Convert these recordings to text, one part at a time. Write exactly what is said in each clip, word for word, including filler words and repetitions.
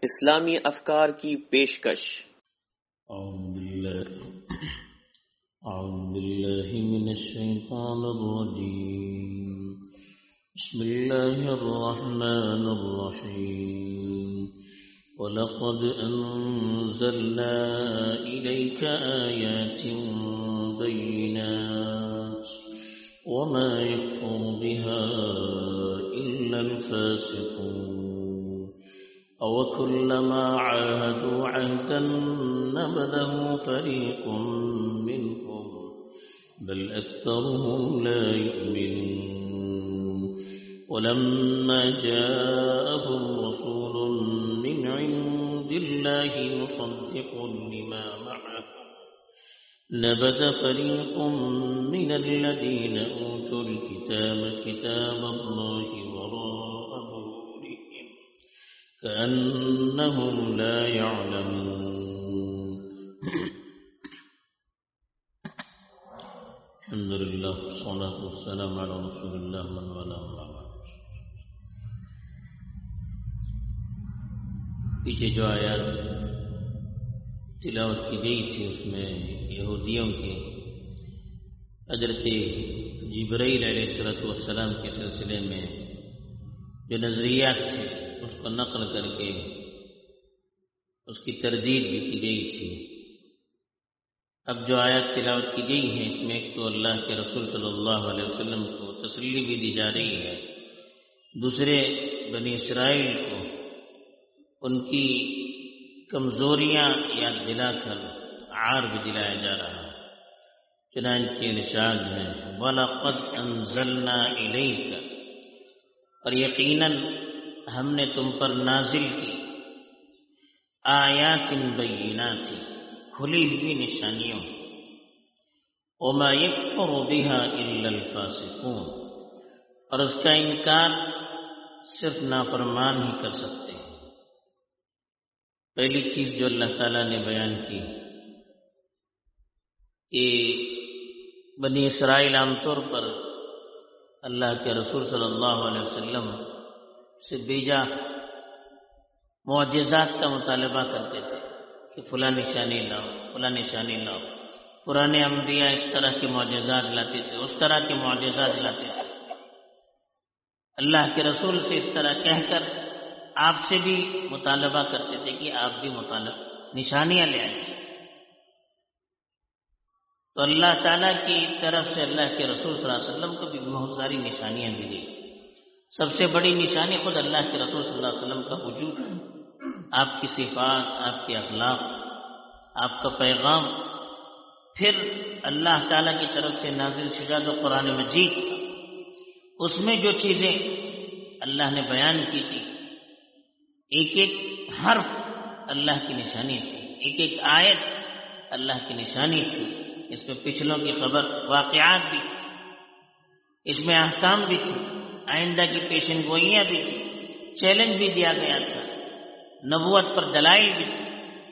اسلامی افکار کی پیشکش۔ اعوذ باللہ اعوذ باللہ من الشیطان الرجیم بسم اللہ الرحمن الرحیم وَلَقَدْ أَنزَلْنَا إِلَيْكَ آيَاتٍ بَيِّنَاتٍ وَمَا يَكْفُرُ بِهَا إِلَّا الْفَاسِقُونَ أَوَكُلَّمَا عَاهَدُوا عَهْدًا نَبَذَهُ فَرِيقٌ مِّنْهُمْ بَلْ أَكْثَرُهُمْ لَا يُؤْمِنُونَ وَلَمَّا جَاءَهُمْ رَسُولٌ مِّنْ عِندِ اللَّهِ مُصَدِّقٌ لِمَا مَعَهُمْ نَبَذَ فَرِيقٌ مِّنَ الَّذِينَ أُوتُوا الْكِتَابَ كِتَابَ اللَّهِ وَرَاءَ ظُهُورِهِمْ كَأَنَّهُمْ لَا يَعْلَمُونَ الحمد لله والصلاة والسلام على رسول الله من والاه أما بعد۔ پیچھے جو آیات تلاوت کی گئی تھی اس میں یہودیوں کے حضرت جبرائیل علیہ الصلوۃ والسلام کے سلسلے میں جو نظریات تھے اس کو نقل کر کے اس کی تردید بھی کی گئی تھی۔ اب جو آیات تلاوت کی گئی ہیں اس میں ایک تو اللہ کے رسول صلی اللہ علیہ وسلم کو تسلی بھی دی جا رہی ہے، دوسرے بنی اسرائیل کو ان کی کمزوریاں یاد دلا کر عار بھی دلایا جا رہا ہے۔ چنانچہ ارشاد ہے وَلَقَدْ أَنزَلْنَا إِلَيْكَ، اور یقیناً ہم نے تم پر نازل کی آیات بینات، کھلی ہوئی نشانیوں، وَمَا يَكْفُرُ بِهَا إِلَّا الْفَاسِقُونَ، اور اس کا انکار صرف نافرمان ہی کر سکتے ہیں۔ پہلی چیز جو اللہ تعالیٰ نے بیان کی کہ بنی اسرائیل عام طور پر اللہ کے رسول صلی اللہ علیہ وسلم سے بیجا معجزات کا مطالبہ کرتے تھے کہ فلاں نشانی لاؤ فلاں نشانی لاؤ۔ پرانے انبیاء اس طرح کے معجزات لاتے تھے، اس طرح کے معجزات لاتے تھے۔ اللہ کے رسول سے اس طرح کہہ کر آپ سے بھی مطالبہ کرتے تھے کہ آپ بھی مطالبہ نشانیاں لے آئیں۔ تو اللہ تعالیٰ کی طرف سے اللہ کے رسول صلی اللہ علیہ وسلم کو بھی بہت ساری نشانیاں دی گئی۔ سب سے بڑی نشانی خود اللہ کے رسول صلی اللہ علیہ وسلم کا وجود ہے، آپ کی صفات، آپ کے اخلاق، آپ کا پیغام، پھر اللہ تعالیٰ کی طرف سے نازل شدہ جو قرآن مجید، اس میں جو چیزیں اللہ نے بیان کی تھی، ایک ایک حرف اللہ کی نشانی تھی، ایک ایک آیت اللہ کی نشانی تھی۔ اس میں پچھلوں کی خبر، واقعات بھی تھی، اس میں احکام بھی تھی، آئندہ کی پیشن گوئیاں بھی تھی، چیلنج بھی دیا گیا تھا، نبوت پر دلائل بھی تھی،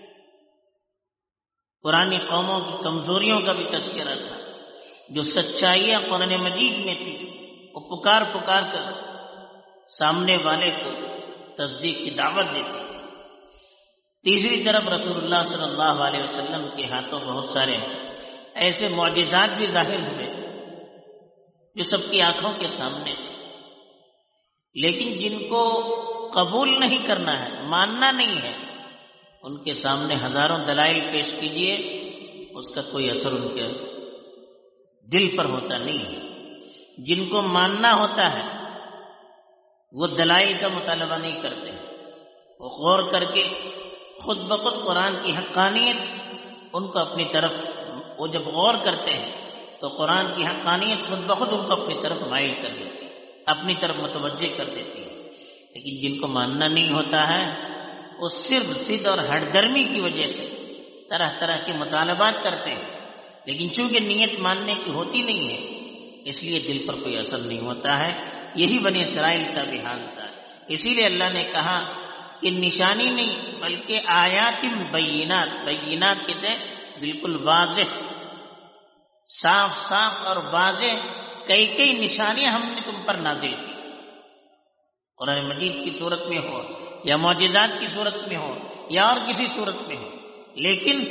پرانی قوموں کی کمزوریوں کا بھی تذکرہ تھا۔ جو سچائیاں قرآن مجید میں تھی وہ پکار پکار کر سامنے والے کو تصدیق کی دعوت دیتی تھی۔ تیسری طرف رسول اللہ صلی اللہ علیہ وسلم کے ہاتھوں بہت سارے ایسے معجزات بھی ظاہر ہوئے جو سب کی آنکھوں کے سامنے تھے، لیکن جن کو قبول نہیں کرنا ہے، ماننا نہیں ہے، ان کے سامنے ہزاروں دلائل پیش کیجیے، اس کا کوئی اثر ان کے دل پر ہوتا نہیں ہے۔ جن کو ماننا ہوتا ہے وہ دلائل کا مطالبہ نہیں کرتے، وہ غور کر کے خود بخود قرآن کی حقانیت ان کو اپنی طرف، وہ جب غور کرتے ہیں تو قرآن کی حقانیت خود بخود ان کو اپنی طرف مائل کر دیتی ہے، اپنی طرف متوجہ کر دیتی ہے۔ لیکن جن کو ماننا نہیں ہوتا ہے وہ صرف ضد اور ہٹ درمی کی وجہ سے طرح طرح کے مطالبات کرتے ہیں، لیکن چونکہ نیت ماننے کی ہوتی نہیں ہے اس لیے دل پر کوئی اثر نہیں ہوتا ہے۔ یہی بنی اسرائیل کا بھی حال تھا۔ اسی لیے اللہ نے کہا کہ نشانی نہیں بلکہ آیات بینات، بینات کہتے ہیں بالکل واضح، صاف صاف اور واضح کئی کئی نشانیاں ہم نے تم پر نازل کی۔ قرآن مجید کی صورت میں ہو یا معجزات کی صورت میں ہو یا اور کسی صورت میں ہو، لیکن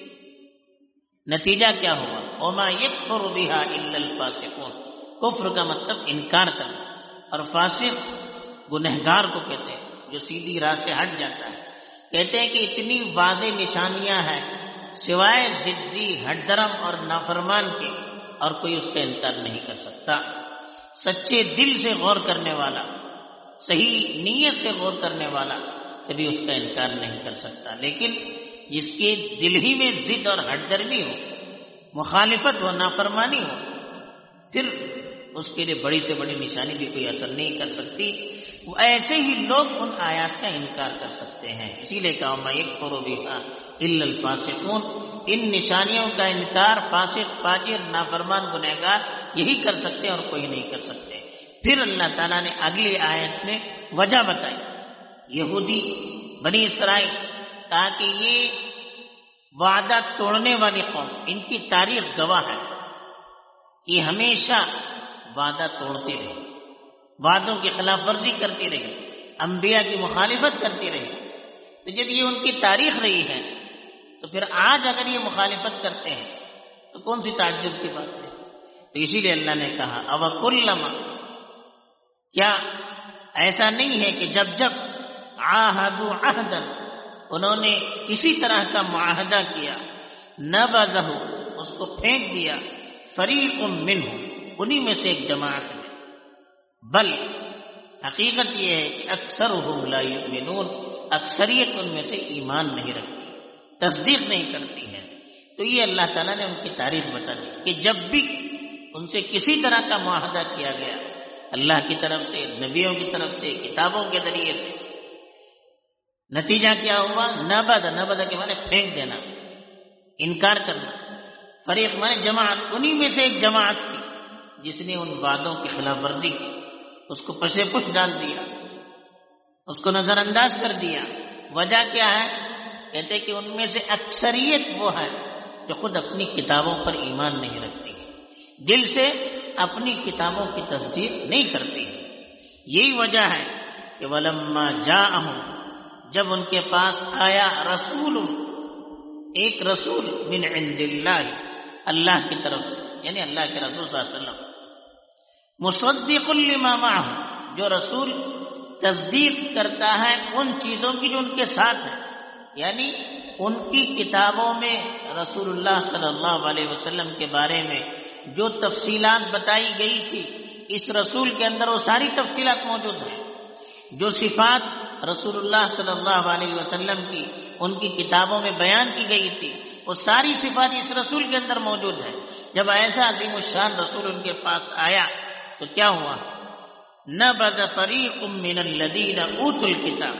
نتیجہ کیا ہوا؟ وما یکفر بہا الا الفاسقون، کفر کا مطلب انکار کرنا، اور فاسق گنہگار کو کہتے ہیں جو سیدھی راہ سے ہٹ جاتا ہے۔ کہتے ہیں کہ اتنی واضح نشانیاں ہیں سوائے ضدی ہٹ درم اور نافرمان کے، اور کوئی اس کا انکار نہیں کر سکتا۔ سچے دل سے غور کرنے والا، صحیح نیت سے غور کرنے والا کبھی اس کا انکار نہیں کر سکتا، لیکن جس کے دل ہی میں ضد اور ہٹ درمی ہو، مخالفت ہو، نافرمانی ہو، پھر اس کے لیے بڑی سے بڑی نشانی بھی کوئی اثر نہیں کر سکتی۔ وہ ایسے ہی لوگ ان آیات کا انکار کر سکتے ہیں، اسی لیے کہا وما یکفر بہا الا الفاسقون، ان نشانیوں کا انکار فاسق، فاجر، نافرمان، گنہگار یہی کر سکتے ہیں اور کوئی نہیں کر سکتے۔ پھر اللہ تعالیٰ نے اگلی آیت میں وجہ بتائی، یہودی بنی اسرائیل، کہا کہ یہ وعدہ توڑنے والی قوم، ان کی تاریخ گواہ ہے کہ ہمیشہ وعدہ توڑتے رہے، وعدوں کی خلاف ورزی کرتی رہی، انبیاء کی مخالفت کرتی رہی۔ تو جب یہ ان کی تاریخ رہی ہے تو پھر آج اگر یہ مخالفت کرتے ہیں تو کون سی تعجب کی بات ہے؟ تو اسی لیے اللہ نے کہا اوکلما، کیا ایسا نہیں ہے کہ جب جب عاہدوا عہدا، انہوں نے کسی طرح کا معاہدہ کیا، نبذہ، اس کو پھینک دیا، فریق منہم، انہی میں سے ایک جماعت ہے، بل حقیقت یہ ہے کہ اکثرہم لا یؤمنون، اکثریت ان میں سے ایمان نہیں رکھتی، تصدیق نہیں کرتی ہے۔ تو یہ اللہ تعالیٰ نے ان کی تاریخ بتا دی کہ جب بھی ان سے کسی طرح کا معاہدہ کیا گیا اللہ کی طرف سے، نبیوں کی طرف سے، کتابوں کے ذریعے سے، نتیجہ کیا ہوا؟ نبذ، نبذ کے معنی پھینک دینا، انکار کرنا۔ فریق معنی جماعت، انہی میں سے ایک جماعت تھی جس نے ان وعدوں کی خلاف ورزی کی، اس کو پسے پش ڈال دیا، اس کو نظر انداز کر دیا۔ وجہ کیا ہے؟ کہتے کہ ان میں سے اکثریت وہ ہے جو خود اپنی کتابوں پر ایمان نہیں رکھتی، دل سے اپنی کتابوں کی تصدیق نہیں کرتی۔ یہی وجہ ہے کہ وَلَمَّا جَاءَهُمْ، جب ان کے پاس آیا رسول، ایک رسول من عند اللہ، اللہ کی طرف سے، یعنی اللہ کے رسول صلی اللہ علیہ وسلم، مصدق لما معه، جو رسول تصدیق کرتا ہے ان چیزوں کی جو ان کے ساتھ ہے، یعنی ان کی کتابوں میں رسول اللہ صلی اللہ علیہ وسلم کے بارے میں جو تفصیلات بتائی گئی تھی، اس رسول کے اندر وہ ساری تفصیلات موجود ہیں۔ جو صفات رسول اللہ صلی اللہ علیہ وسلم کی ان کی کتابوں میں بیان کی گئی تھی، وہ ساری صفات اس رسول کے اندر موجود ہے۔ جب ایسا عظیم الشان رسول ان کے پاس آیا تو کیا ہوا؟ نبذ فریق من الذین اوتوا الکتاب،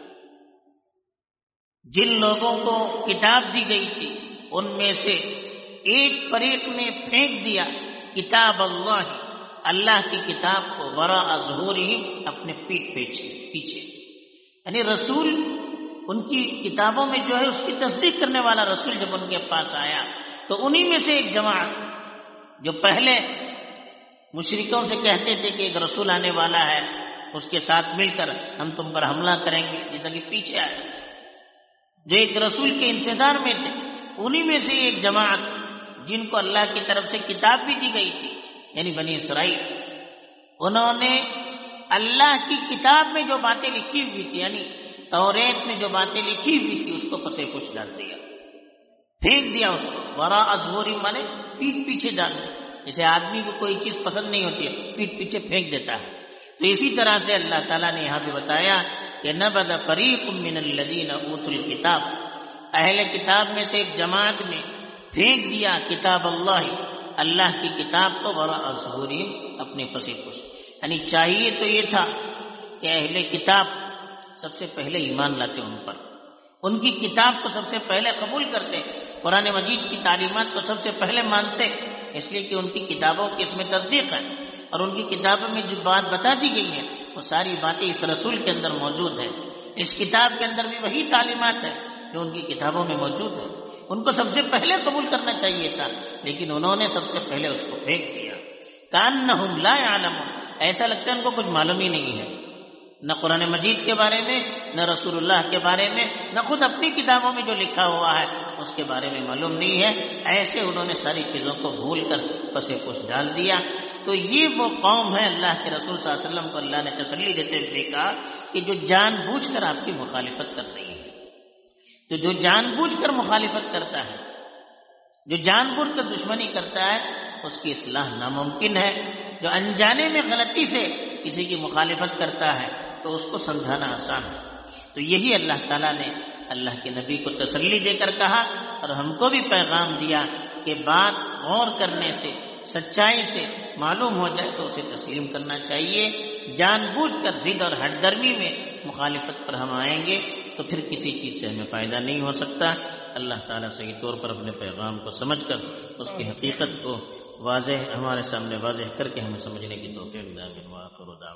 جن لوگوں کو کتاب دی گئی تھی ان میں سے ایک فریق نے پھینک دیا کتاب اللہ، اللہ کی کتاب کو، وراء ظہورہم، اپنے پیٹھ پیچھے، یعنی رسول ان کی کتابوں میں جو ہے اس کی تصدیق کرنے والا رسول جب ان کے پاس آیا تو انہی میں سے ایک جماعت جو پہلے مشرکوں سے کہتے تھے کہ ایک رسول آنے والا ہے، اس کے ساتھ مل کر ہم تم پر حملہ کریں گے، جیسا کہ پیچھے آئے، جو ایک رسول کے انتظار میں تھے، انہی میں سے ایک جماعت جن کو اللہ کی طرف سے کتاب بھی دی گئی تھی، یعنی بنی اسرائیل، انہوں نے اللہ کی کتاب میں جو باتیں لکھی ہوئی تھی، یعنی توریت میں جو باتیں لکھی ہوئی تھی، اس کو پسے پش ڈال دیا، پھینک دیا اس کو، وراء ظہورہم مانے پیٹھ پیچھے ڈال دیا۔ جیسے آدمی کو کوئی چیز پسند نہیں ہوتی ہے، پیٹھ پیچھے پھینک دیتا ہے، تو اسی طرح سے اللہ تعالیٰ نے یہاں پہ بتایا کہ نبذ فریق من الذین اوتوا الکتاب، اہل کتاب میں سے ایک جماعت نے پھینک دیا کتاب اللہ، اللہ کی کتاب کو، وراء ظہورہم، اپنے پسے پش۔ یعنی چاہیے تو یہ تھا کہ اہل کتاب سب سے پہلے ایمان لاتے ان پر، ان کی کتاب کو سب سے پہلے قبول کرتے، قرآن مجید کی تعلیمات کو سب سے پہلے مانتے، اس لیے کہ ان کی کتابوں کی اس میں تصدیق ہے، اور ان کی کتابوں میں جو بات بتا دی گئی ہے وہ ساری باتیں اس رسول کے اندر موجود ہیں۔ اس کتاب کے اندر بھی وہی تعلیمات ہے جو ان کی کتابوں میں موجود ہے، ان کو سب سے پہلے قبول کرنا چاہیے تھا، لیکن انہوں نے سب سے پہلے اس کو پھینک دیا۔ کأنہم لا یعلمون، ایسا لگتا ہے ان کو کچھ معلوم ہی نہیں ہے، نہ قرآن مجید کے بارے میں، نہ رسول اللہ کے بارے میں، نہ خود اپنی کتابوں میں جو لکھا ہوا ہے اس کے بارے میں معلوم نہیں ہے۔ ایسے انہوں نے ساری چیزوں کو بھول کر پسے پوش ڈال دیا۔ تو یہ وہ قوم ہے، اللہ کے رسول صلی اللہ علیہ وسلم کو اللہ نے تسلی دیتے ہوئے کہا کہ جو جان بوجھ کر آپ کی مخالفت کر رہی ہے، تو جو جان بوجھ کر مخالفت کرتا ہے، جو جان بوجھ کر دشمنی کرتا ہے، اس کی اصلاح ناممکن ہے۔ جو انجانے میں غلطی سے کسی کی مخالفت کرتا ہے تو اس کو سمجھانا آسان ہے۔ تو یہی اللہ تعالیٰ نے اللہ کے نبی کو تسلی دے کر کہا، اور ہم کو بھی پیغام دیا کہ بات غور کرنے سے، سچائی سے معلوم ہو جائے تو اسے تسلیم کرنا چاہیے۔ جان بوجھ کر ضد اور ہٹ درمی میں مخالفت پر ہم آئیں گے تو پھر کسی چیز سے ہمیں فائدہ نہیں ہو سکتا۔ اللہ تعالیٰ صحیح طور پر اپنے پیغام کو سمجھ کر اس کی حقیقت کو واضح ہمارے سامنے واضح کر کے ہمیں سمجھنے کی توفیق دے۔ آمین۔ وآخر دعوانا